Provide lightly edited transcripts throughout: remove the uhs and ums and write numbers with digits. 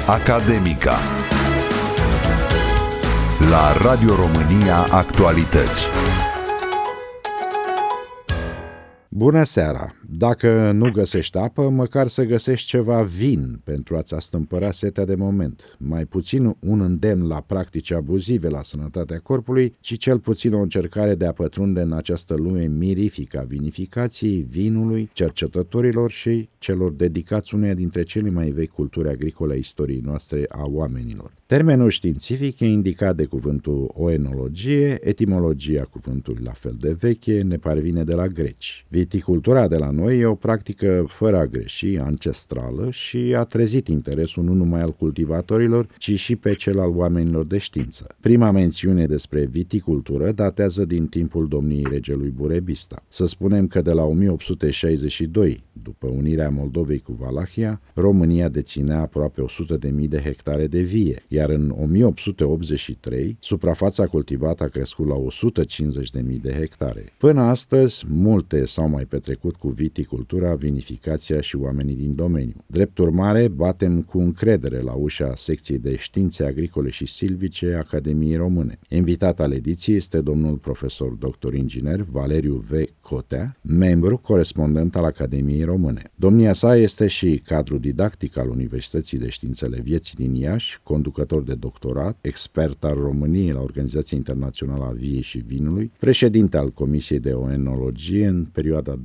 Academica. La Radio România Actualități. Bună seara! Dacă nu găsești apă, măcar să găsești ceva vin pentru a-ți astâmpăra setea de moment. Mai puțin un îndemn la practici abuzive la sănătatea corpului, ci cel puțin o încercare de a pătrunde în această lume mirifică a vinificației, vinului, cercetătorilor și celor dedicați uneia dintre cele mai vechi culturi agricole a istoriei noastre a oamenilor. Termenul științific e indicat de cuvântul oenologie, etimologia cuvântului la fel de veche ne parvine de la greci. Viticultura de la noi e o practică fără a greși, ancestrală și a trezit interesul nu numai al cultivatorilor, ci și pe cel al oamenilor de știință. Prima mențiune despre viticultură datează din timpul domniei regelui Burebista. Să spunem că de la 1862, după unirea Moldovei cu Valahia, România deținea aproape 100.000 de hectare de vie, iar în 1883, suprafața cultivată a crescut la 150.000 de hectare. Până astăzi, multe s-au mai petrecut cu viticultura, vinificația și oamenii din domeniu. Drept urmare, batem cu încredere la ușa secției de științe agricole și silvice Academiei Române. Invitat al ediției este domnul profesor dr. inginer Valeriu V. Cotea, membru corespondent al Academiei Române. Domnia sa este și cadru didactic al Universității de Științele Vieții din Iași, conducător de doctorat, expert al României la Organizația Internațională a Viei și Vinului, președinte al Comisiei de Oenologie în perioada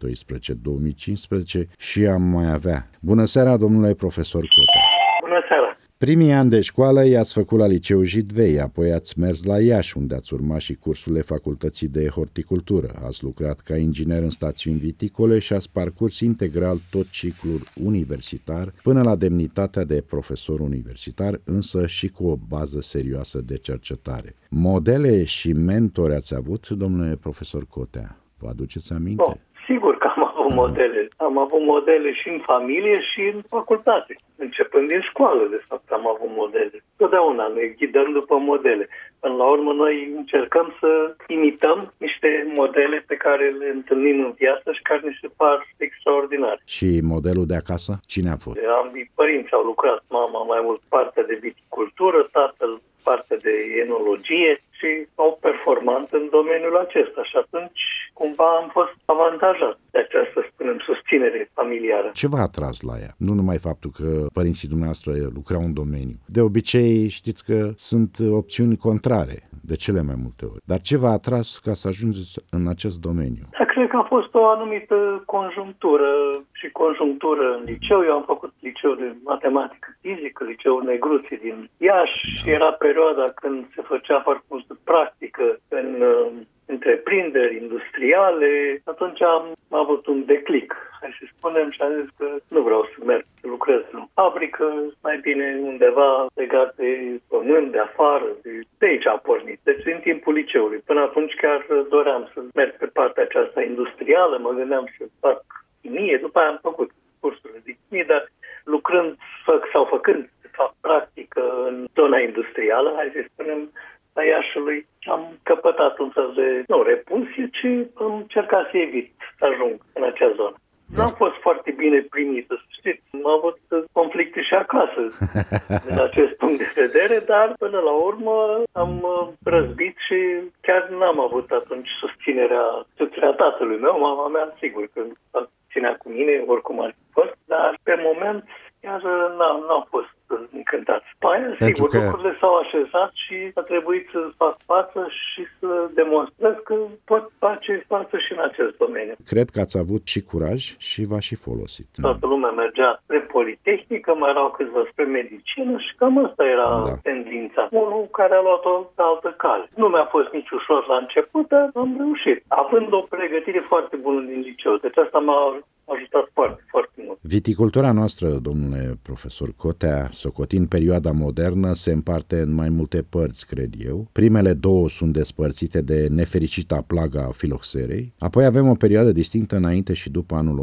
2012-2015 și am mai avea. Bună seara, domnule profesor Cotea! Bună seara! Primii ani de școală i-ați făcut la Liceul Jidvei, apoi ați mers la Iași, unde ați urmat și cursurile Facultății de Horticultură. Ați lucrat ca inginer în stațiuni viticole și ați parcurs integral tot ciclul universitar, până la demnitatea de profesor universitar, însă și cu o bază serioasă de cercetare. Modele și mentori ați avut, domnule profesor Cotea? Vă aduceți aminte? Sigur că am avut modele. Am avut modele și în familie și în facultate. Începând din școală, de fapt, am avut modele. Totdeauna ne ghidăm după modele. Până la urmă, noi încercăm să imităm niște modele pe care le întâlnim în viață și care ne se par extraordinare. Și modelul de acasă? Cine a fost? Ambii părinți au lucrat. Mama mai mult partea de viticultură, tatăl partea de enologie și au performant în domeniul acesta. Și atunci, cumva, am fost avantajat de această, spunem, susținere familiară. Ce v-a atras la ea? Nu numai faptul că părinții dumneavoastră lucrau în domeniu. De obicei, știți că sunt opțiuni contrare de cele mai multe ori. Dar ce v-a atras ca să ajungeți în acest domeniu? Cred că a fost o anumită conjunctură și conjunctură în liceu. Eu am făcut liceu de matematică fizică, liceul Negruții din Iași și era perioada când se făcea foarte multă practică în întreprinderi industriale. Atunci am avut un declic, hai să spunem, și am zis că nu vreau să merg să lucrez în fabrică, mai bine undeva legat de pământ, de afară, de aici a pornit. Deci în timpul liceului. Până atunci chiar doream să merg pe partea aceasta industrială, mă gândeam să fac chimie, după aia am făcut cursurile de chimie, dar lucrând sau făcând, de fapt, practică în zona industrială, hai să spunem, a Iașului, am căpătat un fel de, nu repulsie, ci am încercat să evit să ajung în acea zonă. Nu am fost foarte bine primită, să știți. Am avut conflicte și acasă din acest punct de vedere, dar până la urmă am răzbit și chiar n-am avut atunci susținerea tatălui meu. Mama mea, sigur că ținea cu mine, oricum ar fi fost, dar pe moment chiar n-am fost încântat. Sigur, lucrurile s-au așezat și a trebuit să fac față și să demonstrez că pot face față și în acest domeniu. Cred că ați avut și curaj și v-a și folosit. Toată lumea mergea spre Politehnică, mai erau câțiva spre medicină și cam asta era tendința. Unul care a luat o altă cale. Nu mi-a fost nici ușor la început, dar am reușit. Având o pregătire foarte bună din liceu, deci asta m-a ajutat foarte, foarte mult. Viticultura noastră, domnule profesor Cotea, socotind perioada modernă, se împarte în mai multe părți, cred eu. Primele două sunt despărțite de nefericita plaga filoxerei, apoi avem o perioadă distinctă înainte și după anul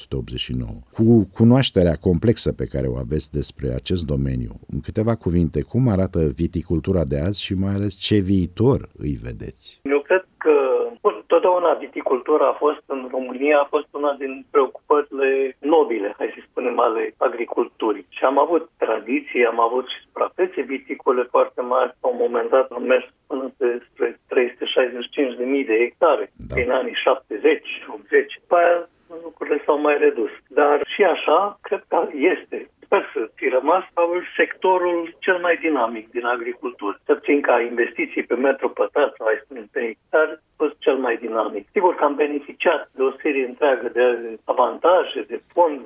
1989. Cu cunoașterea complexă pe care o aveți despre acest domeniu, în câteva cuvinte, cum arată viticultura de azi și mai ales ce viitor îi vedeți? Eu cred că Totdeauna viticultura a fost în România, a fost una din preocupările nobile, hai să spunem, ale agriculturii. Și am avut tradiții, am avut și suprafețe viticole foarte mari. La un moment dat am mers până spre 365.000 de hectare, în anii 70-80. După aia lucrurile s-au mai redus. Dar și așa, cred că este. Sper să fi rămas sectorul cel mai dinamic din agricultură. Să țin ca investiții pe metru pătrat, sau hai spune pe hectar, a fost cel mai dinamic. Sigur că am beneficiat de o serie întreagă de avantaje, de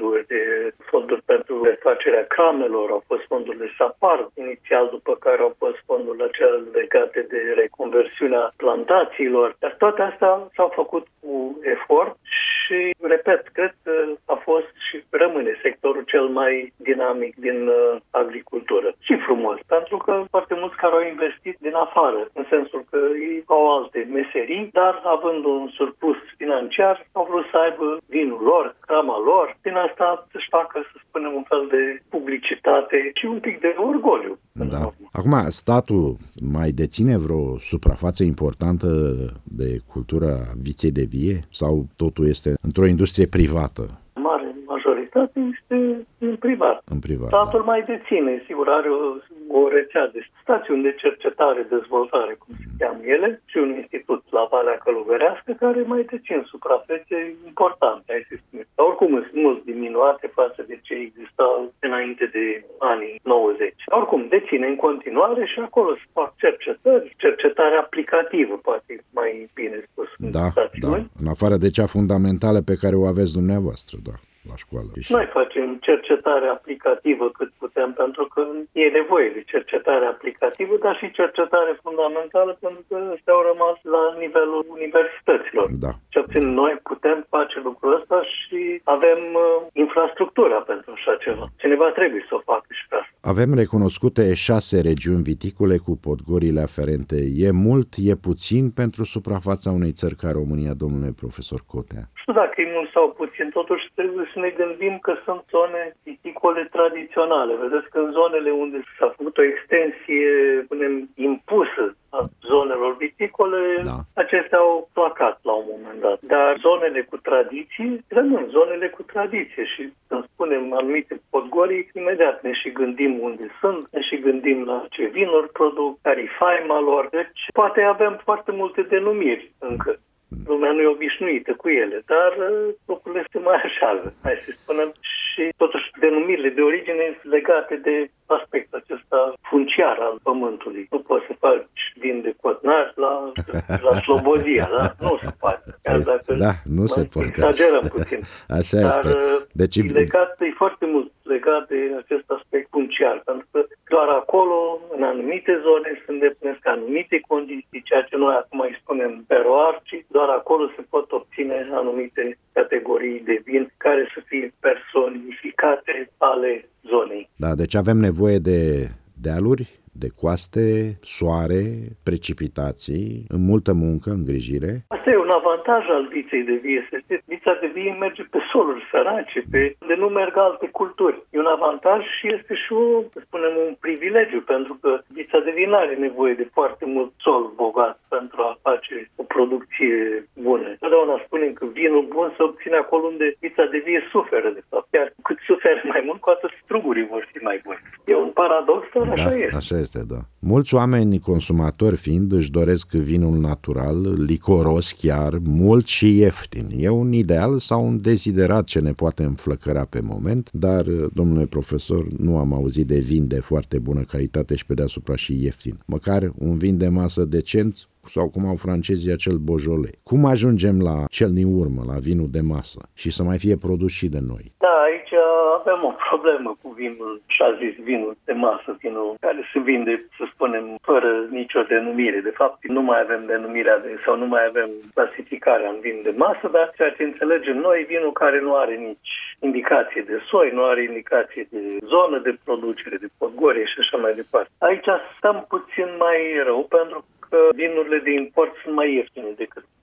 fonduri pentru refacerea cramelor, au fost fondurile SAPAR, inițial, după care au fost fondurile acelea legate de reconversiunea plantațiilor. Dar toate astea s-au făcut cu efort și, repet, cred că a fost și rămâne sectorul cel mai dinamic din agricultură. Și frumos, pentru că foarte mulți care au investit din afară, în sensul că ei au alte meserii, dar având un surplus financiar, au vrut să aibă vinul lor, crama lor, din asta să-și facă, să spunem, un fel de publicitate și un pic de orgoliu. Da. Acum, statul mai deține vreo suprafață importantă de cultura viței de vie sau totul este într-o industrie privată? Mare majoritate este în privat. În privat, statul mai deține, sigur, are o rețea de stațiuni de cercetare, dezvoltare, cum se cheamă ele, și un institut la Valea Călugărească care mai dețin suprafețe importante, hai să spune. Dar oricum sunt mult diminuate față de ce existau înainte de anii 90. Dar oricum deține în continuare și acolo se fac cercetări, cercetare aplicativă, poate mai bine spus. Da. În afară de cea fundamentală pe care o aveți dumneavoastră, da. La școală. Noi facem cercetare aplicativă cât putem, pentru că e nevoie de cercetare aplicativă, dar și cercetare fundamentală, pentru că ăstea au rămas la nivelul universităților. Da. Ce obțin noi putem face lucrul ăsta și avem infrastructura pentru așa ceva. Cineva trebuie să o facă și pe asta. Avem recunoscute 6 regiuni viticole cu podgorile aferente. E mult, e puțin pentru suprafața unei țări ca România, domnule profesor Cotea? Nu știu dacă e mult sau puțin, totuși trebuie să ne gândim că sunt zone viticole tradiționale. Vedeți că în zonele unde s-a făcut o extensie, punem, impusă a zonelor viticole, acestea au placat la un moment dat. Dar zonele cu tradiții rămân zonele cu tradiție și când spunem anumite podgori, imediat ne și gândim unde sunt, ne și gândim la ce vinuri produc, care-i faima lor. Deci poate avem foarte multe denumiri încă. Lumea nu e obișnuită cu ele, dar lucrurile se mai așează, hai să spunem. Și totuși denumirile de origine sunt legate de aspectul acesta funciar al pământului. Nu poți să faci vin de cotnaș la Slobozia, da? Nu se poate. Chiar dacă nu se poate. Exagerăm puțin. Așa dar este. Deci e foarte mult legat de acest aspect funciar, pentru că doar acolo, în anumite zone, se îndeplinesc anumite condiții, ceea ce noi acum îi spunem teroar, și doar acolo se pot obține anumite categorii de vin care să fie personificate ale zonei. Da, deci avem nevoie de dealuri, de coaste, soare, precipitații, în multă muncă, îngrijire. Asta e un avantaj al viței de vie. Vița de vie merge pe soluri sărace, unde nu merg alte culturi. E un avantaj și este și un privilegiu, pentru că vița de vie nu are nevoie de foarte mult sol bogat pentru a face o producție bună. Totdeauna spunem că vinul bun se obține acolo unde vița de vie suferă, de fapt. Iar cât suferă mai mult, cu atât strugurii vor fi mai buni. E un paradox, dar așa este. Așa este, da. Mulți oameni consumatori fiind își doresc vinul natural, licoros chiar, mult și ieftin. E un ideal sau un deziderat ce ne poate înflăcăra pe moment, dar, domnule profesor, nu am auzit de vin de foarte bună calitate și pe deasupra și ieftin. Măcar un vin de masă decent, sau cum au francezii acel Beaujolais. Cum ajungem la cel din urmă, la vinul de masă și să mai fie produs și de noi? Da, aici avem o problemă cu vinul, așa zis, vinul de masă, vinul care se vinde, să spunem, fără nicio denumire. De fapt, nu mai avem denumirea sau nu mai avem clasificarea în vin de masă, dar ceea ce înțelegem noi, vinul care nu are nici indicație de soi, nu are indicație de zonă de producere, de podgorie și așa mai departe. Aici stăm puțin mai rău, pentru că vinurile de import sunt mai ieftine decât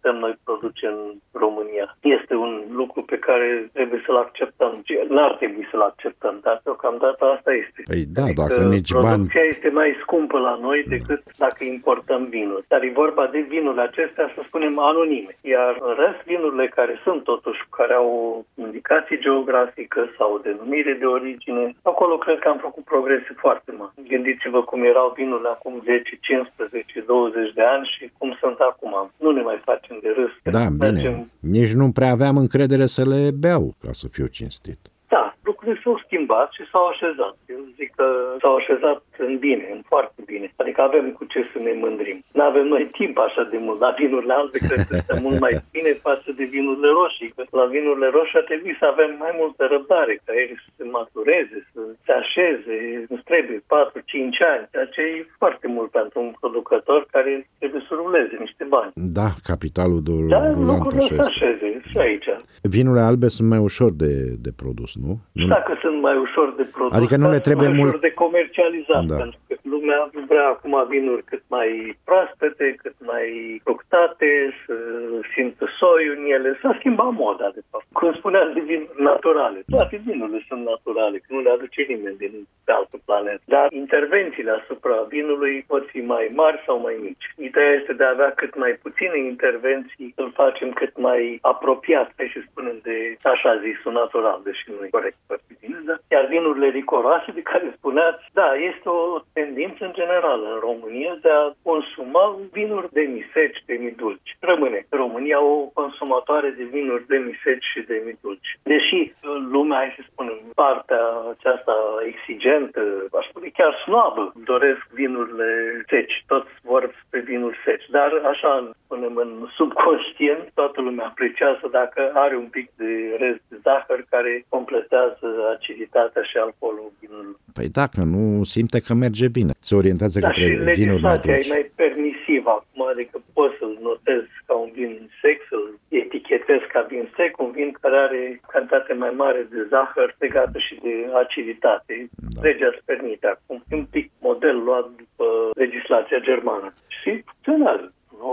putem noi produce în România. Este un lucru pe care trebuie să-l acceptăm. N-ar trebui să-l acceptăm, dar deocamdată asta este. Păi da, adică dacă nici bani... producția este mai scumpă la noi decât dacă importăm vinuri. Dar e vorba de vinurile acestea, să spunem, anonime. Iar în rest, vinurile care sunt totuși, care au o indicație geografică sau o denumire de origine, acolo cred că am făcut progrese foarte mari. Gândiți-vă cum erau vinurile acum 10, 15, 20 de ani și cum sunt acum. Nu ne mai facem de râs. Da, bine. Nici nu prea aveam încredere să le beau, ca să fiu cinstit. Da, lucrurile s-au schimbat și s-au așezat. Eu zic că s-au așezat în bine, în foarte bine. Adică avem cu ce să ne mândrim. Nu avem noi timp așa de mult. La vinurile albe cred că este mult mai bine față de vinurile roșii. Că la vinurile roșii ar trebui să avem mai multă răbdare, ca ele să se matureze, să se așeze. Îți trebuie 4-5 ani. Ceea ce e foarte mult pentru un producător care trebuie să ruleze niște bani. Da, capitalul de Da, rulant lucrurile așa să este. așeze și aici. Vinurile albe sunt mai ușor de produs, nu? Și dacă sunt mai ușor de produs, Adică nu le trebuie mai mult ușor de comercializat, Da. pentru că lumea vrea acum vinuri cât mai proaspete, cât mai fructate, să simtă soiul în ele. S-a schimbat moda, de fapt. Cum spuneați, de vinuri naturale. Toate vinurile sunt naturale, că nu le aduce nimeni din altă planetă. Dar intervențiile asupra vinului pot fi mai mari sau mai mici. Ideea este de a avea cât mai puține intervenții, să-l facem cât mai apropiat, hai să spunem, de așa zisul natural, deși nu e corect foarte bine, da? Iar vinurile licoroase de care spuneați, da, este o tendință în general în România de a consuma vinuri demiseci, demidulci. Rămâne România o consumatoare de vinuri demiseci și demidulci. Deși lumea, hai să spunem, partea aceasta exigentă, aș spune chiar snobă, doresc vinurile seci, toți vor pe vinuri seci, dar așa, spunem, în subconștient, toată lumea apreciază dacă are un pic de rest de zahăr care completează aciditatea și alcoolul vinului. Păi dacă nu simte că merge bine, se orientează către și vinuri mai legislația dulci. e mai permisivă acum, adică poți să-l notezi ca un vin sec, să-l etichetezi ca vin sec, un vin care are cantitate mai mare de zahăr legată și de aciditate. Da. Legea îți permite acum. E un pic model luat după legislația germană. Și funcționează.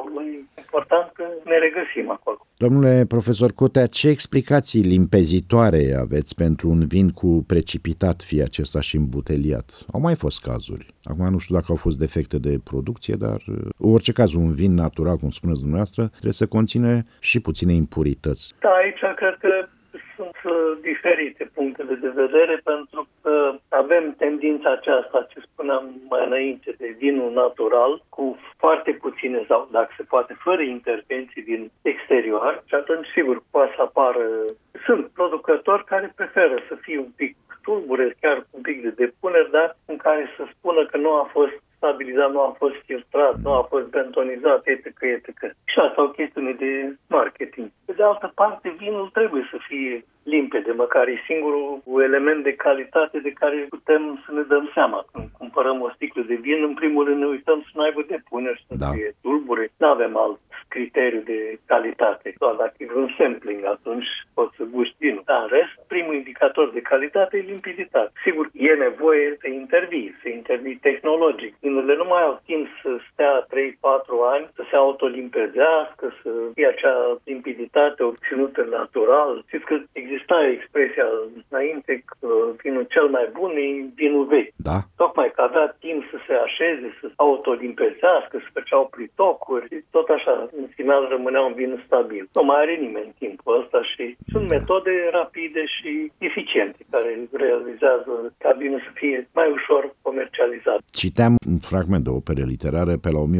E important că ne regăsim acolo. Domnule profesor Cotea, ce explicații limpezitoare aveți pentru un vin cu precipitat, fie acesta și îmbuteliat? Au mai fost cazuri. Acum nu știu dacă au fost defecte de producție, dar în orice caz un vin natural, cum spuneți dumneavoastră, trebuie să conține și puține impurități. Da, aici cred că sunt diferite punctele de vedere, pentru că avem tendința aceasta, ce spuneam mai înainte, de vinul natural, cu foarte puține sau, dacă se poate, fără intervenții din exterior, și atunci, sigur, poate să apară. Sunt producători care preferă să fie un pic tulbure, chiar un pic de depuneri, dar în care să spună că nu a fost stabilizat, nu a fost filtrat, nu a fost bentonizat, etc. Și asta o chestiune de marketing. Pe de altă parte, vinul trebuie să fie limpede, măcar e singurul element de calitate de care putem să ne dăm seama. Când cumpărăm o sticlă de vin, în primul rând ne uităm să nu aibă depuneri, să nu fie tulbure. Nu avem alt criteriu de calitate. Doar dacă e un sampling, atunci poți să guști vinul. Dar în rest, primul indicator de calitate e limpiditate. Sigur, e nevoie să intervii tehnologic. Vinurile nu mai au timp să stea 3-4 ani, să se autolimpezească, să fie acea limpiditate obținută natural. Știți că exista expresia înainte că vinul cel mai bun e vinul vechi. Da. Tocmai că avea timp să se așeze, să se autolimpezească, să făceau plitocuri, tot așa, în final rămânea un vin stabil. Nu mai are nimeni timpul ăsta și sunt metode rapide și eficiente care realizează ca vinul să fie mai ușor comercializat. Citeam un fragment de operă literară pe la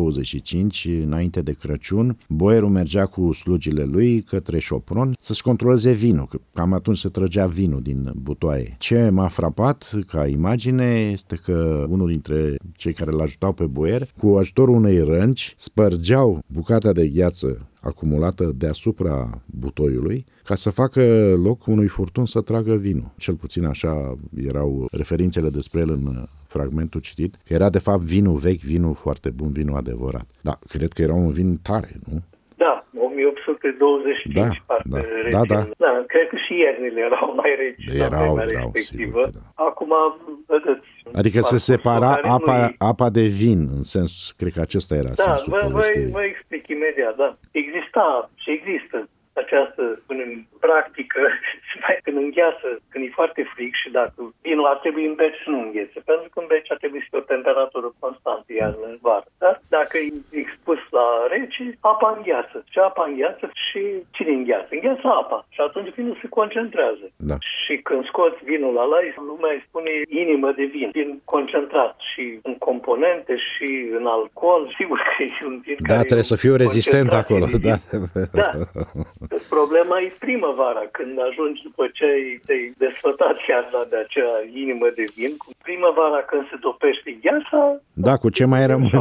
1825, înainte de Crăciun. Boierul mergea cu slugile lui către șopron să-și controleze vinul, că cam atunci se trăgea vinul din butoaie. Ce m-a frapat ca imagine este că unul dintre cei care l-ajutau pe boier, cu ajutorul unei rânci, spărgeau bucata de gheață acumulată deasupra butoiului ca să facă loc unui furtun să tragă vinul. Cel puțin așa erau referințele despre el în fragmentul citit, că era de fapt vinul vechi, vinul foarte bun, vinul adevărat. Da, cred că era un vin tare, nu? Da, 1825, parcă Da. Da, cred că și iernile erau mai reci la vremea respectivă. Sigur, da. Acum, vedeți, Adică se separa apa de vin, în sens, cred că acesta era sensul povestirii. Vă explic imediat, da. Exista și există această, spunem, practică, mai când îngheață, când e foarte frig și dacă vinul ar trebui în beci să nu înghețe, pentru că în beci ar trebui să fie o temperatură constantă, iar în vară. Dar dacă e expus la rece, apa îngheață. Și apa îngheață și cine îngheață? Îngheață apa. Și atunci vinul se concentrează. Da. Și când scoți vinul ăla, lumea îi spune inimă de vin concentrat și în componente și în alcool. Sigur că e un vin care trebuie să fiu rezistent acolo. Da. Problema e primăvara, când ajungi după ce te-ai desfătat iarna de acea inimă de vin, cu primăvara când se topește gheața, da, cu ce mai rămân?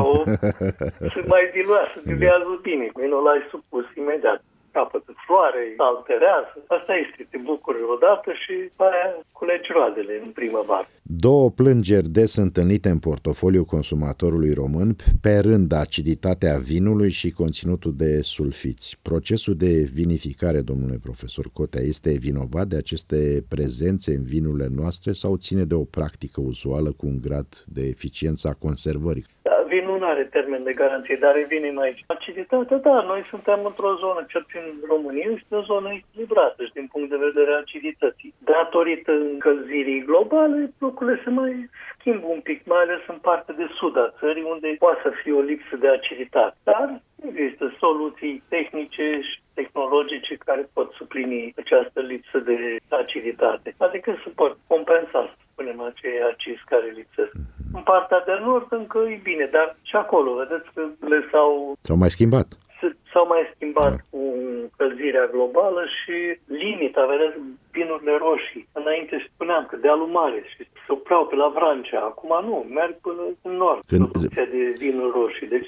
Se mai diluează bine, vinul l-ai supus imediat. Capătă floare, alterează. Asta este, te bucuri odată și aia culegi roadele în primăvară. Două plângeri des întâlnite în portofoliul consumatorului român, pe rând aciditatea vinului și conținutul de sulfiți. Procesul de vinificare, domnule profesor Cotea, este vinovat de aceste prezențe în vinurile noastre sau ține de o practică uzuală cu un grad de eficiență a conservării? Vinul nu are termen de garanție, dar revenim aici. Aciditatea, da, noi suntem într-o zonă, cel puțin în România, este o zonă echilibrată și din punct de vedere a acidității. Datorită încălzirii globale, lucrurile se mai schimbă un pic, mai ales în partea de sud a țării, unde poate să fie o lipsă de aciditate. Dar există soluții tehnice și tehnologice care pot suplini această lipsă de aciditate. Adică se pot compensa, să spunem, acei acizi care lipsesc. În partea de nord încă e bine, dar și acolo, vedeți că s-au mai schimbat. S-au mai schimbat cu încălzirea globală și limita, vedeți, vinurile roșii. Înainte spuneam că dealul mare și se opreau pe la Vrancea. Acum nu, merg până în nord, producția de vinuri roșii. Deci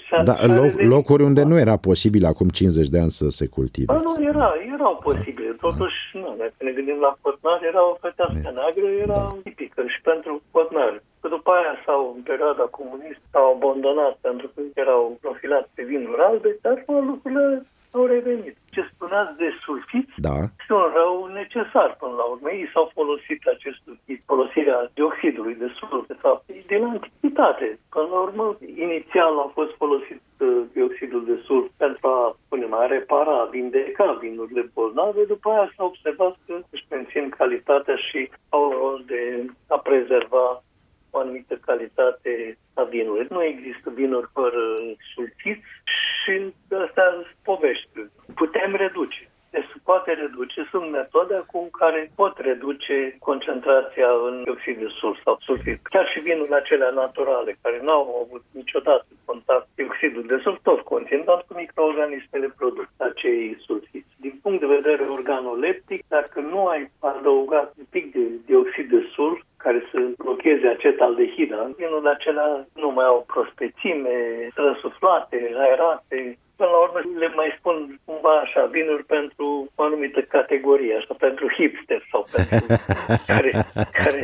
locuri unde nu era posibil acum 50 de ani să se cultive. Nu, erau posibile. Totuși, nu, dacă ne gândim la Cotnari, era o fetească neagră, era tipică și pentru Cotnari. Că după aia în perioada comunistă, s-au abandonat pentru că erau profilați pe vinuri albe, dar lucrurile au revenit. Ce spuneați de sulfiți, este un rău necesar până la urmă. Ei s-au folosit acest sulfit, folosirea dioxidului de sulf, de fapt, de la antichitate. Până la urmă, inițial a fost folosit dioxidul de sulf pentru a repara, a vindeca vinurile bolnave, după aia s-a observat că își mențin calitatea și au rol de a prezerva o anumită calitate a vinului. Nu există vinuri fără sulfiți și astea sunt povești. Putem reduce. Deci se poate reduce. Sunt metode acum care pot reduce concentrația în dioxid de sulf sau sulfit. Chiar și vinurile acelea naturale, care n-au avut niciodată contact dioxidul de sulf, tot conțin, dar cu microorganismele produc acei sulfiți. Din punct de vedere organoleptic, dacă nu ai adăugat un pic de dioxid de sulf, care să blocheze acetaldehida, vinurile acelea nu mai au prospețime, răsuflate, aerate. Până la urmă le mai spun cumva așa, vinuri pentru o anumită categorie, așa, pentru hipster sau pentru care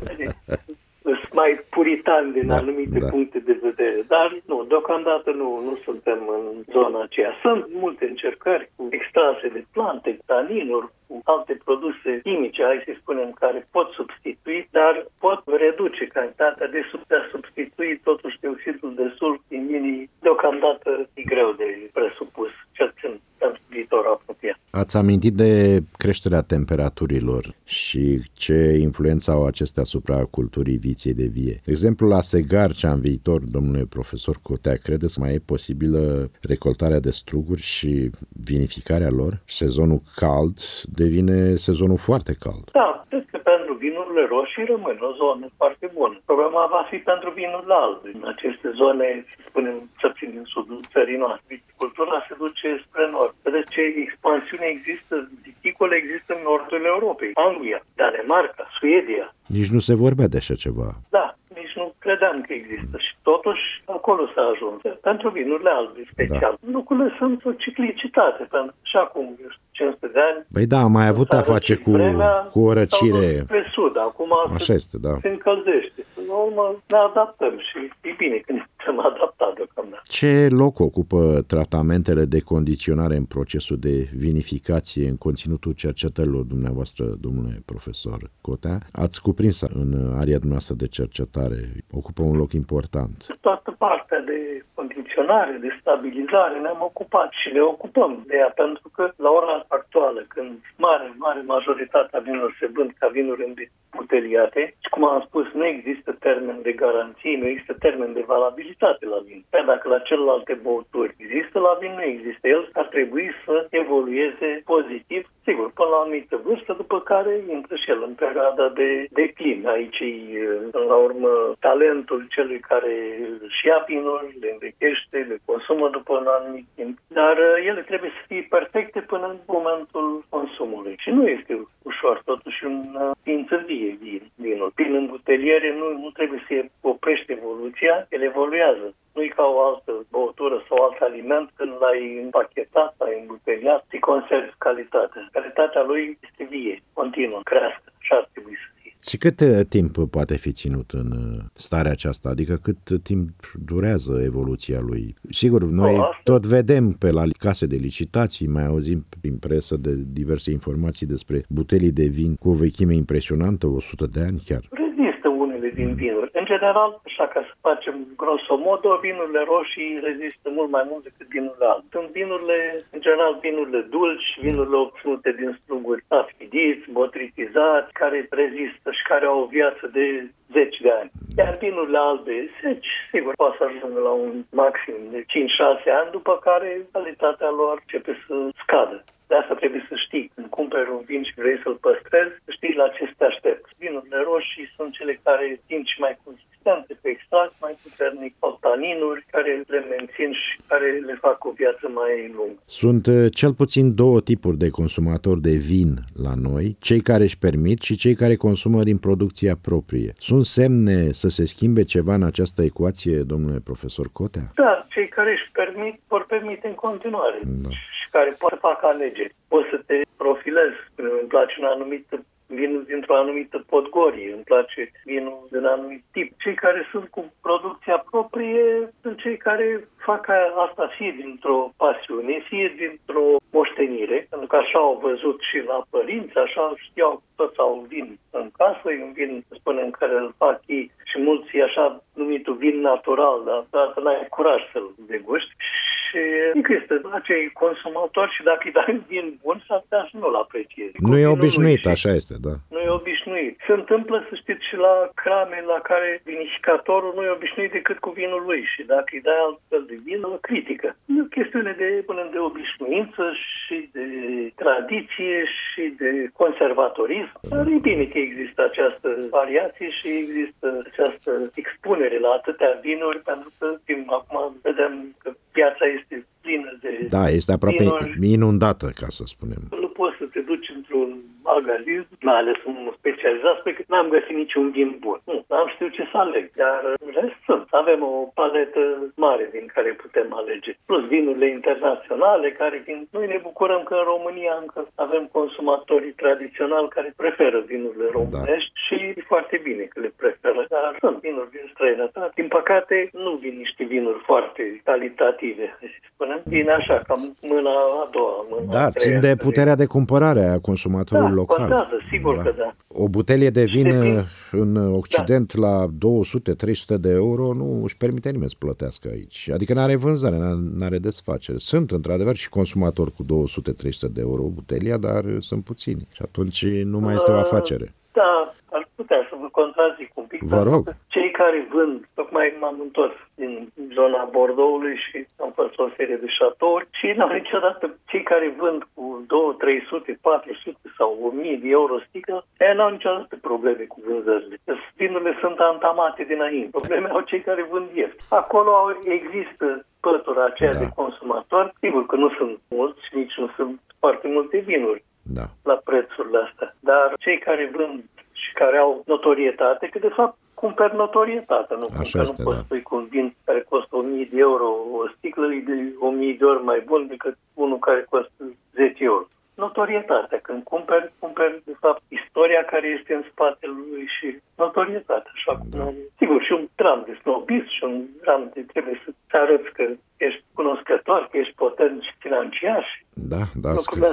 sunt mai puritani din anumite puncte de vedere. Dar nu, deocamdată nu suntem în zona aceea. Sunt multe încercări cu extrase de plante, taninuri, cu alte produse chimice, hai să spunem, care pot substitui, dar pot reduce cantitatea de a substitui totuși dioxidul de sulf din vinii. Deocamdată e greu de presupus, cel puțin pentru viitor apropiat. Ați amintit de creșterea temperaturilor și ce influență au acestea asupra culturii viței de vie. De exemplu, la Segarcea în viitor, domnule profesor Cotea, credeți mai e posibilă recoltarea de struguri și vinificarea lor? Sezonul cald devine sezonul foarte cald. Da, cred că pentru vinurile roșii rămâne o zonă foarte bună. Problema va fi pentru vinurile albe. În aceste zone, să spunem, din sudul țării noastre, viticultura se duce spre nord. Vedeți ce expansiune există, viticole există în nordul Europei. Anglia, Danemarca, Suedia. Nici nu se vorbea de așa ceva. Da, nici nu credeam că există și totuși acolo s-a ajuns. Pentru vinurile albe special. Lucrurile sunt o ciclicitate, pentru și acum, 500 de ani. Băi da, am mai avut a face cu o răcire. Spre sud, acum așa este, da. Se încălzește. În urmă ne adaptăm și e bine că ne putem adapta deocamdată. Da. Ce loc ocupă tratamentele de condiționare în procesul de vinificație în conținutul cercetărilor dumneavoastră, domnule profesor Cotea? Ați cuprins în area dumneavoastră de cercetare, ocupă un loc important. Toată partea de condiționare, de stabilizare ne-am ocupat și ne ocupăm de ea, pentru că la ora actuală, când mare majoritatea vinurilor se vând ca vinuri îmbuteliate, și cum am spus, nu există termen de garanție, nu există termen de valabilitate la vin. Dacă la celelalte băuturi există, la vin nu există. El ar trebui să evolueze pozitiv, sigur, până la o anumită vârstă, după care intră și el în perioada de declin. Aici, până la urmă, talentul celui care își ia vinuri, le învechește, le consumă după un anumit timp, dar ele trebuie să fie perfecte până în momentul consumului. Și nu este ușor, totuși un ființă vie vinul. Prin îmbuteliere nu trebuie să oprește evoluția, el evoluează. Nu e ca o altă băutură sau alt aliment, când l-ai împachetat, l-ai îmbuteliat, îi conservi calitatea. Calitatea lui este vie, continuă, crească, și ar trebui să fie. Și cât timp poate fi ținut în starea aceasta? Adică cât timp durează evoluția lui? Sigur, noi tot vedem pe la case de licitații, mai auzim prin presă de diverse informații despre butelii de vin cu o vechime impresionantă, 100 de ani chiar. Rezistă unele din vinuri. În general, așa ca să facem grosomodo, vinurile roșii rezistă mult mai mult decât vinurile albe. Sunt vinurile, în general, vinurile dulci, vinurile obținute din struguri afidiți, botritizați, care rezistă și care au o viață de 10 de ani. Iar vinurile albe seci, sigur, poate să ajungă la un maxim de 5-6 ani, după care calitatea lor începe să scadă. De asta trebuie să știi, când cumperi un vin și vrei să-l păstrezi, să știi la ce să te aștepți. Vinurile roșii sunt cele care tind și mai consistente pe extract, mai puternic, au taninuri care le mențin și care le fac o viață mai lungă. Sunt cel puțin două tipuri de consumatori de vin la noi, cei care își permit și cei care consumă din producția proprie. Sunt semne să se schimbe ceva în această ecuație, domnule profesor Cotea? Da, cei care își permit, vor permite în continuare. Da. Și care pot să facă alegeri. Poți să te profilezi, îmi place un anumit vinul dintr-o anumită podgorie, îmi place vinul de un anumit tip. Cei care sunt cu producția proprie sunt cei care fac asta fie dintr-o pasiune, fie dintr-o moștenire, pentru că așa au văzut și la părinți, așa știau, toți au vin în casă, e un vin, spunem, care îl fac ei și mulți e așa numitul vin natural, dar n-ai curaj să-l deguști. Și există acei consumatori și dacă îi dai vin bun, s-ar putea să nu-l apreciezi. Nu e obișnuit, așa este, da. Nu e obișnuit. Se întâmplă, să știți, și la crame la care vinificatorul nu e obișnuit decât cu vinul lui și dacă îi dai altfel de vin, îl critică. E o chestiune de obișnuință și de tradiție și de conservatorism. Dar e bine că există această variație și există această expunere la atâtea vinuri, pentru că acum vedem că piața este plină de da, este aproape inundată, ca să spunem. Nu poți să te duci într-un magazin, mai ales un specializat, spune că n-am găsit niciun vin bun. N-am știut ce să aleg, dar în rest sunt. Avem o paletă mare din care putem alege. Plus vinurile internaționale care vin. Noi ne bucurăm că în România încă avem consumatori tradiționali care preferă vinurile românești și e foarte bine că le preferă. Dar sunt vinuri din străinătate. Din păcate, nu vin niște vinuri foarte calitative, să spunem. Vin așa, cam mâna a doua. Da, țin de puterea de cumpărare a consumatorului local. Contează, sigur că da. O butelie de vin în Occident la 200-300 de euro nu își permite nimeni să plătească aici. Adică n-are vânzare, n-are desfacere. Sunt într-adevăr și consumatori cu 200-300 de euro butelia, dar sunt puțini. Și atunci nu mai este o afacere. Da, ar putea să vă contrazic un pic. Vă rog. Cei care vând, tocmai m-am întors din zona Bordeauxului și am fost o serie de șatouri și n-au niciodată cei care vând cu 200, 300, 400 sau 1000 de euro sticlă, n-au niciodată probleme cu vânzările. Vinurile sunt antamate dinainte. Probleme au cei care vând ieftin. Acolo există pătura aceea de consumatori. Sigur că nu sunt mulți, nici nu sunt foarte multe vinuri la prețurile astea. Dar cei care vând și care au notorietate, că de fapt cumperi notorietate, nu? Așa este, nu poți spui cu un vin care costă 1000 de euro o sticlă, e de 1000 de ori mai bun decât unul care costă 10 euro. Notorietatea. Când cumperi de fapt istoria care este în spatele lui și notorietatea. Așa cum sigur, sigur, și un gram de snobism și un gram de trebuie să arăți că ești cunoscător, că ești potent și financiar. Da,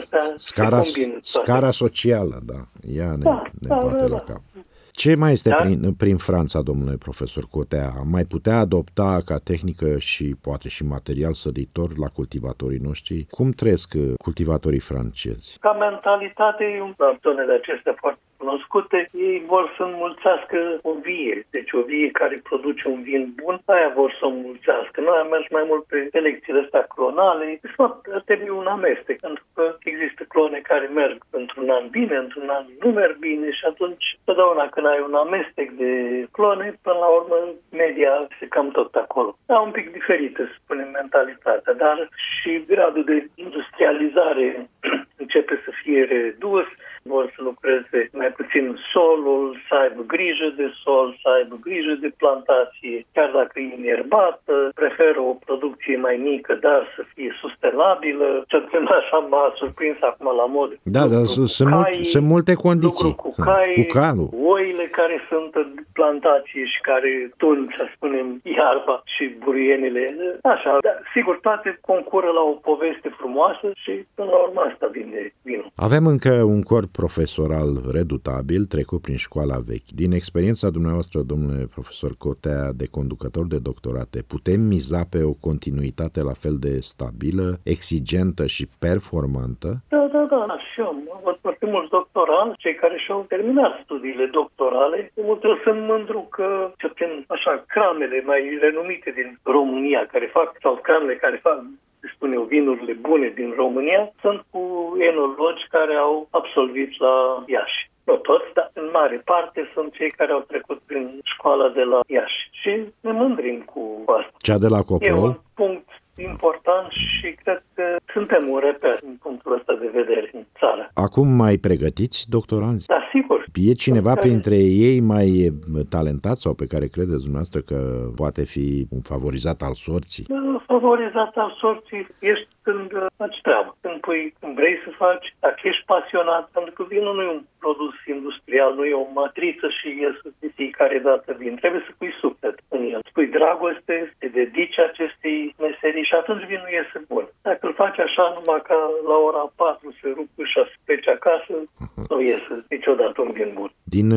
scara socială, da, ea ne bate la cap. Ce mai este prin Franța, domnule profesor Cotea? Am mai putea adopta ca tehnică și poate și material săditor la cultivatorii noștri? Cum trăiesc cultivatorii francezi? Ca mentalitate, în zonele acestea foarte cunoscute, ei vor să înmulțească o vie. Deci o vie care produce un vin bun, aia vor să o înmulțească. Noi am mers mai mult pe selecțiile astea clonale. De fapt, ar trebui un amestec, pentru că există clone care merg într-un an bine, într-un an nu merg bine și atunci, totdeauna când ai un amestec de clone, până la urmă, media se cam tot acolo. Da, un pic diferită, să spunem, mentalitatea, dar și gradul de industrializare începe să fie redus, vor să lucreze mai puțin solul, să aibă grijă de sol, să aibă grijă de plantație, chiar dacă e înerbată, preferă o producție mai mică, dar să fie sustenabilă. Ce așa m-a surprins acum la modă. Da, dar sunt multe condiții. Cu cai, oile care sunt în plantație și care tund, să spunem, iarba și burienile. Așa, dar sigur, toate concură la o poveste frumoasă și până la urmă asta vine vinul. Avem încă un corp profesoral redutabil, trecut prin școala vechi. Din experiența dumneavoastră, domnule profesor Cotea, de conducător de doctorate, putem miza pe o continuitate la fel de stabilă, exigentă și performantă? Da. Și eu am văzut foarte mulți doctoranți, cei care și-au terminat studiile doctorale. Eu sunt mândru că, ce prin așa, cramele mai renumite din România, cramele care fac, spun eu, vinurile bune din România, sunt cu enologi care au absolvit la Iași. Nu toți, dar în mare parte sunt cei care au trecut prin școala de la Iași. Și ne mândrim cu asta. Cea de la Copou? E un punct important și cred că suntem un reper din punctul ăsta de vedere în țară. Acum mai pregătiți doctoranți? Da, sigur. E cineva printre ei mai talentat sau pe care credeți dumneavoastră că poate fi un favorizat al sorții? Favorizat al sorții ești când faci treabă, când vrei să faci, dacă ești pasionat, pentru că vinul nu e un produs industrial, nu e o matriță și iese de fiecare dată vin. Trebuie să pui suflet în el, să pui dragoste, să te dedici acestei meserii și atunci vinul iese bun. Dacă îl faci așa numai ca la ora 4 se rup ușa să pleci acasă, nu iese niciodată un vin bun. Din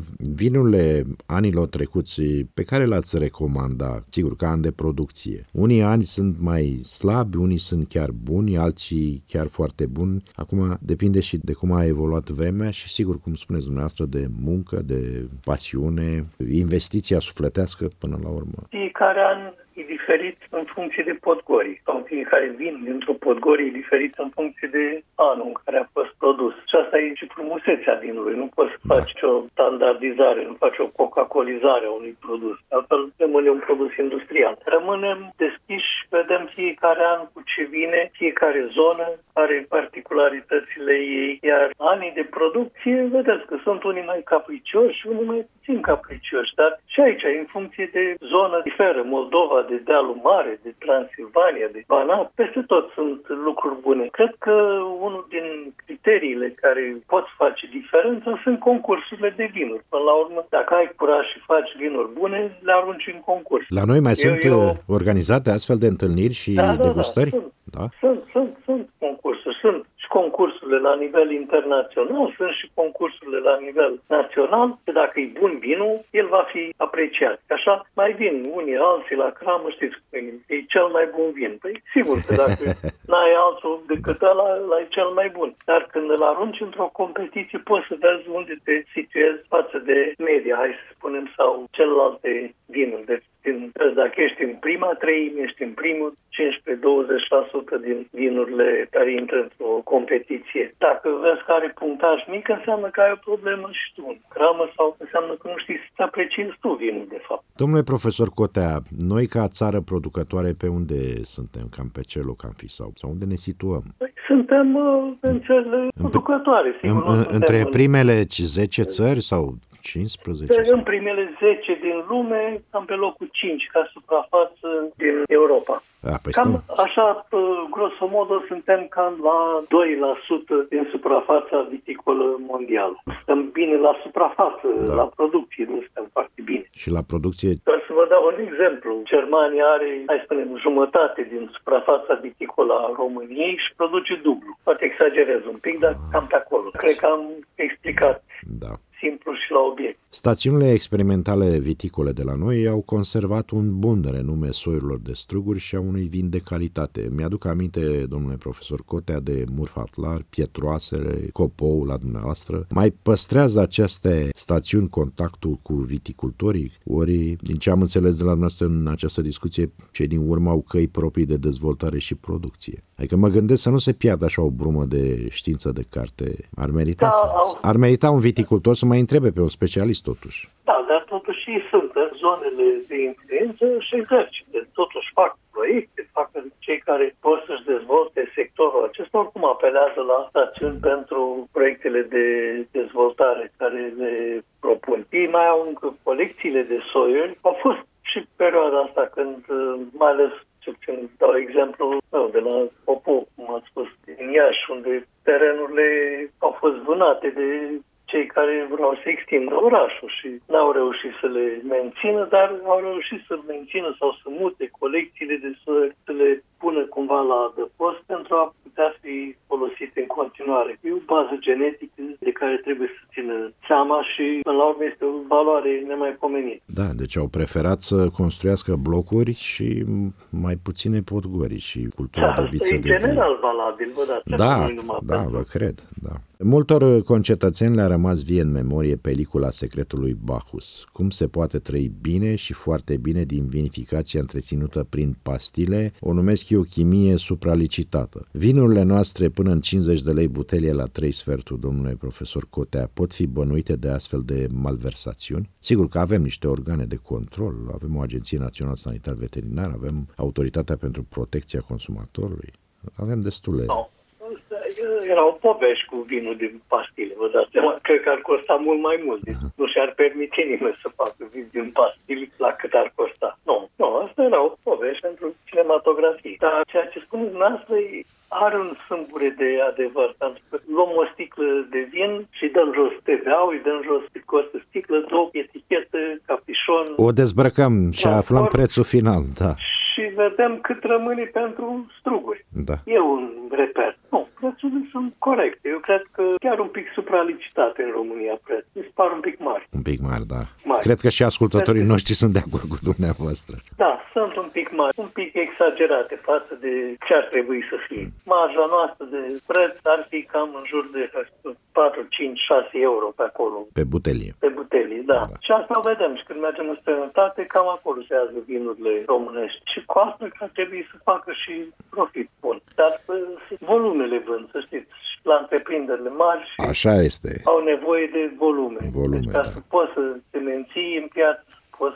vinurile anilor trecuți, pe care le-ați recomanda, sigur, ca ani de producție? Unii ani sunt mai slabi, unii sunt chiar buni, alții chiar foarte buni. Acum depinde și de cum a evoluat vremea și sigur, cum spuneți dumneavoastră, de muncă, de pasiune, investiția sufletească până la urmă. Fiecare an e diferit în funcție de podgorii. Sau fiecare vin dintr-o podgorie e diferit în funcție de anul în care a fost produs. Și asta e și frumusețea vinului. Nu poți să faci o standardizare, nu faci o coca-colizare a unui produs. Altfel rămâne un produs industrial. Rămânem deschiși, vedem fiecare an cu ce vine, fiecare zonă are particularitățile ei, iar anii de producție, vedeți că sunt unii mai capricioși și unii mai puțin capricioși, dar și aici, în funcție de zonă, diferă. Moldova, de Dealul Mare, de Transilvania, de Banat, peste tot sunt lucruri bune. Cred că unul din criteriile care pot face diferența sunt concursurile de vinuri. Până la urmă, dacă ai curaj și faci vinuri bune, le arunci în concurs. La noi mai sunt organizate astfel de întâlniri și degustări? Da? Sunt concursuri. Sunt și concursurile la nivel internațional, sunt și concursurile la nivel național. Dacă e bun vinul, el va fi apreciat. Așa mai vin unii alții la cramă, știți cum e cel mai bun vin. Păi sigur că dacă n-ai altul decât ăla e cel mai bun. Dar când îl arunci într-o competiție, poți să vezi unde te situezi față de media, hai să spunem, sau celelalte vinuri. Deci, dacă ești în prima treime, ești în primul 15-20% din vinurile care intră într-o competiție. Dacă vezi că are punctaj mic, înseamnă că ai o problemă și tu în cramă sau înseamnă că nu știi să-ți apreciezi tu vinul, de fapt. Domnule profesor Cotea, noi ca țară producătoare pe unde suntem? Cam pe ce loc am fi sau unde ne situăm? Suntem în țările producătoare. Sigur, între primele 10 țări sau 15? În primele 10 din lume, cam pe locul 5 ca suprafață din Europa. Cam așa, grosomodo, suntem cam la 2% din suprafața viticolă mondială. Stăm bine la suprafață, la producție, nu stăm foarte bine. Și la producție? Doar să vă dau un exemplu. Germania are, hai să spunem, jumătate din suprafața viticolă a României și produce dublu. Poate exagerez un pic, dar cam pe acolo. Cred că am explicat. Da. Simplu și la obiect. Stațiunile experimentale viticole de la noi au conservat un bun renume soiurilor de struguri și a unui vin de calitate. Mi-aduc aminte, domnule profesor Cotea, de Murfatlar, Pietroasele, Copou la dumneavoastră. Mai păstrează aceste stațiuni contactul cu viticultorii? Ori, din ce am înțeles de la noastră în această discuție, cei din urmă au căi proprii de dezvoltare și producție. Adică mă gândesc să nu se piardă așa o brumă de știință de carte. Ar merita un viticultor să mai întrebe pe un specialist totuși. Da, dar totuși ei sunt în zonele de influență și exercite. Totuși fac proiecte, fac cei care pot să-și dezvolte sectorul acesta, oricum apelează la stațiuni pentru proiectele de dezvoltare care le propun. Ei mai au încă colecțiile de soiuri. Au fost și perioada asta când, mai ales, dau exemplu de la Popo, cum ați spus, din Iași, unde terenurile au fost vânate de cei care vreau să extindă orașul și n-au reușit să le mențină, dar au reușit să mențină sau să mute colecțiile de soiuri, să le pună cumva la adăpost pentru a putea fi folosite în continuare. E o bază genetică de care trebuie să țină seama și, până la urmă, este o valoare nemaipomenită. Da, deci au preferat să construiască blocuri și mai puține podgori și cultura de viță de vin. E general valabil, vă dați. Da, vă cred, da. Multor concetățeni le-a rămas vie în memorie pelicula Secretul Bacchus. Cum se poate trăi bine și foarte bine din vinificația întreținută prin pastile, o numesc eu chimie supralicitată. Vinurile noastre până în 50 de lei butelie la 3 sferturi, domnule profesor Cotea, pot fi bănuite de astfel de malversațiuni? Sigur că avem niște organe de control, avem o Agenție Națională Sanitar Veterinar, avem Autoritatea pentru Protecția Consumatorului, avem destule... Erau povești cu vinul din pastile, vă dați seama, cred că ar costa mult mai mult. Nu și-ar permite nimeni să facă vin din pastile la cât ar costa. Nu, asta erau povești pentru cinematografie. Dar ceea ce spuneți dumneavoastră are un sâmbure de adevăr, pentru că luăm o sticlă de vin și dăm jos TVA-ul, îi dăm jos costă sticlă, două etichetă, capișon. O dezbrăcăm și aflăm prețul final, da. Și vedem cât rămâne pentru struguri. Da. E un reper. Nu, prețurile sunt corecte. Eu cred că chiar un pic supralicitate în România preț. Mi se par un pic mari. Un pic mari, da. Cred că și ascultătorii noștri sunt de acord cu dumneavoastră. Da, sunt un pic mari, un pic exagerate față de ce ar trebui să fie. Marja noastră de preț ar fi cam în jur de 4, 5, 6 euro pe acolo. Pe butelie. Pe butelie, da. Și asta o vedem. Și când mergem în străinătate, cam acolo se iază vinurile românești. Și cu asta că ar trebui să facă și profit bun. Dar volumele vând, să știți. La întreprinderile mari și așa este. Au nevoie de volume. Deci, ca să poți să te menții în piață, poți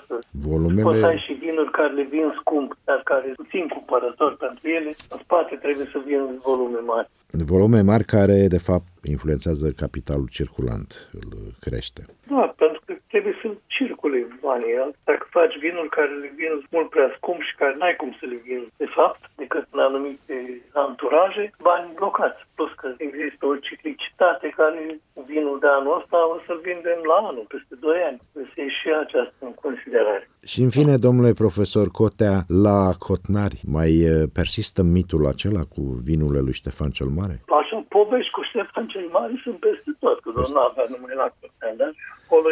să ai și vinuri care le vin scump, dar care puțin cumpărători pentru ele, în spate trebuie să vină volume mari. Volume mari care, de fapt, influențează capitalul circulant, îl crește. Da, pentru că trebuie să circule banii. Dacă faci vinuri care le vin mult prea scump și care n-ai cum să le vin, de fapt, decât în anumite anturaje, bani blocați. Plus că există o ciclicitate care vinul de anul ăsta o să-l vindem la anul, peste 2 ani. Trebuie să iei și aceasta în considerare. Și în fine, domnule profesor Cotea, la Cotnari mai persistă mitul acela cu vinurile lui Ștefan cel Mare? Așa, povești cu Ștefan cel Mare sunt peste tot, că doar nu avea numai la Cotnari, dar acolo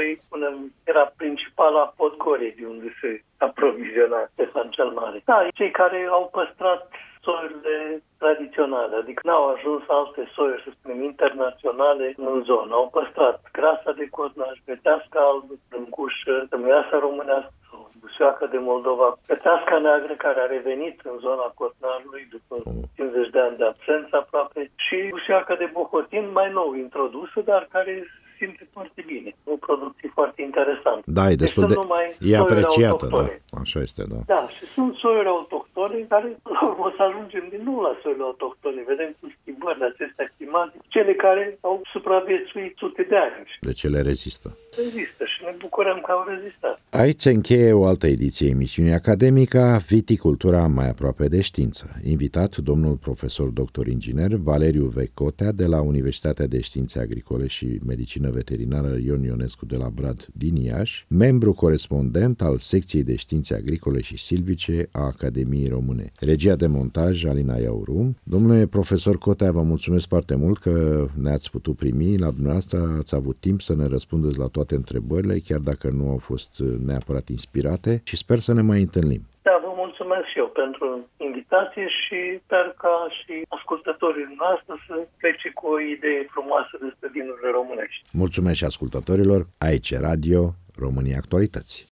era principala podgorie de unde se aproviziona Ștefan cel Mare. Da, cei care au păstrat soiurile tradiționale, adică n-au ajuns alte soiuri, să spunem, internaționale în zonă. Au păstrat grasa de cotnaj, peteasca albă, brâncușă, tămâiasa românească, bușoacă de Moldova, peteasca neagră care a revenit în zona cotnajului după 50 de ani de absență aproape și bușoacă de bohotin mai nou introdusă, dar care simte foarte bine. O producție foarte interesantă. Da, e destul de... E apreciată, da. Așa este, da. Da, și sunt soiuri autohtone care o să ajungem din nou la soiuri autohtone. Vedem cu schimbările acestea climatice, cele care au supraviețuit sute de ani. Deci ele rezistă. rezistă și ne bucurăm că au rezistat. Aici se încheie o altă ediție emisiunii Academica, Viticultura mai aproape de știință. Invitat domnul profesor dr. inginer Valeriu V. Cotea de la Universitatea de Științe Agricole și Medicină Veterinară Ion Ionescu de la Brad din Iași, membru corespondent al secției de științe agricole și silvice a Academiei Române. Regia de montaj Alina Iauru. Domnule profesor Cotea, vă mulțumesc foarte mult că ne-ați putut primi la dumneavoastră, ați avut timp să ne răspundeți la toate întrebările, chiar dacă nu au fost neapărat inspirate, și sper să ne mai întâlnim. Da, vă mulțumesc și eu pentru invitație și sper ca și ascultătorii noastre să plece cu o idee frumoasă despre vinurile românești. Mulțumesc și ascultătorilor. Aici Radio România Actualități.